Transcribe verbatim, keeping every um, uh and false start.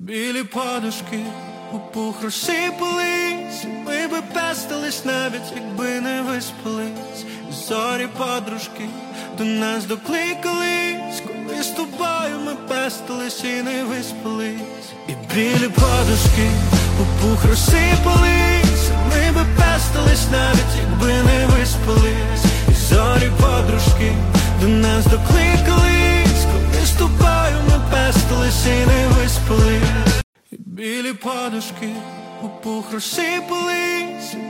Білі подушки у пух розсипались, ми би пестились навіть, якби не виспались. Зорі подружки до нас докликались, коли з тобою ми пестились і не виспались. І білі подушки у пух розсипались, ми би пестились навіть, якби не виспались. І зорі подружки до нас докликались, коли з тобою ми пестились і не виспались. І білі подушки у пух розсипались.